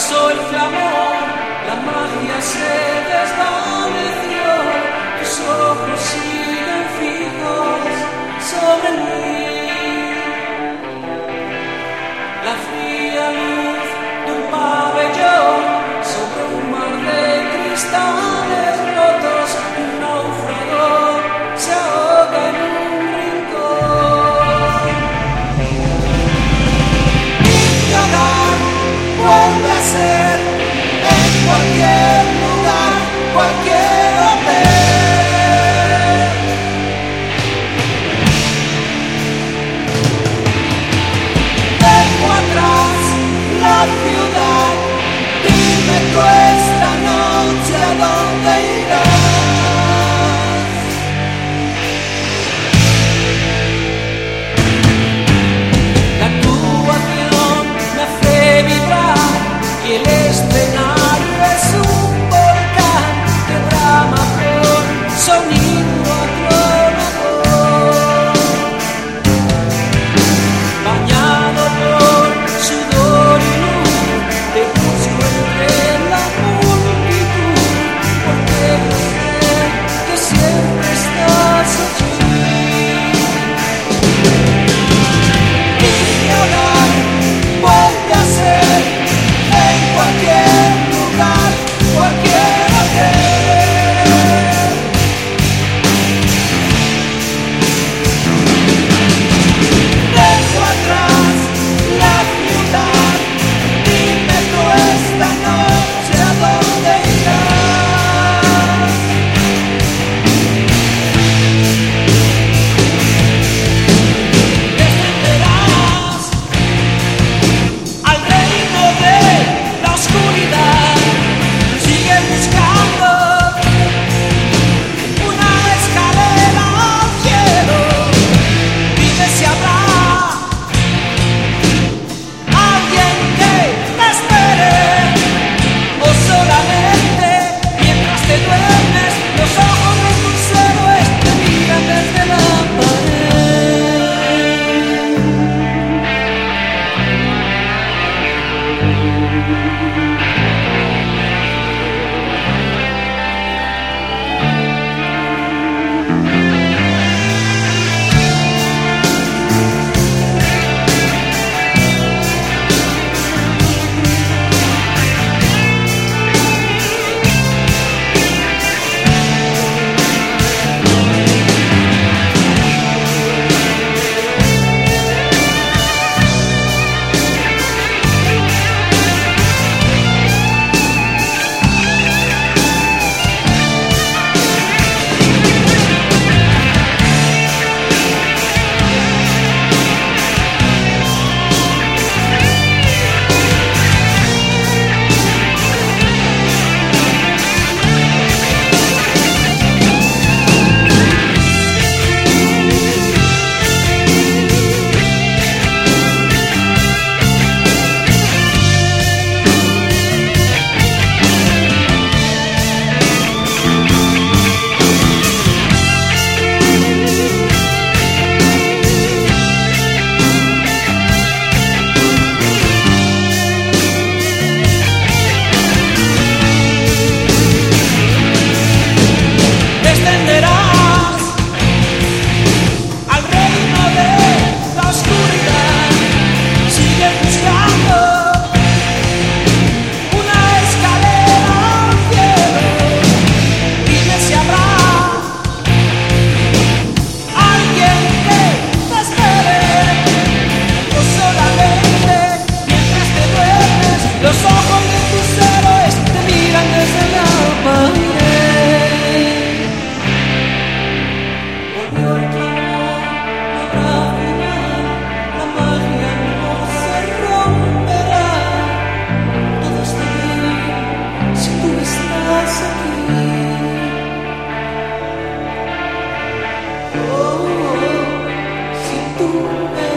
pasó el clamor, la magia se desvaneció, tus ojos siguen fijos sobre mí. La fría luz de un pabellón sobre un mar de cristales rotos, un náufrago se ahoga en un rincón. Mi hogar vuelve a ser en cualquier lugar, cualquier hotel. Dejo atrás la ciudad, dime tú esta noche a dónde irás. La actuación me hace vibrar y el escenario es un volcán que brama por sonido atronador. Bañado por sudor y luz, te busco entre la multitud, porque yo sé que siempre estás allí. Mi hogar vuelve a ser en cualquier lugar, cualquier hotel. Dejo atrás la ciudad, dime tú esta noche a dónde irás. Descenderás al reino de la oscuridad, sigue buscando una escalera al cielo, dime si habrá alguien que te espere, o solamente mientras te duermes los ojos de tus héroes te miran desde la pared. Descenderás al reino de la oscuridad, sigue buscando una escalera al cielo, dime si habrá alguien que te espere, o solamente mientras te duermes los ojos de tus héroes te miran desde la pared. Volvió el clamor, no habrá final, la magia no se romperá. Todo está bien si tú estás aquí. Oh, si tú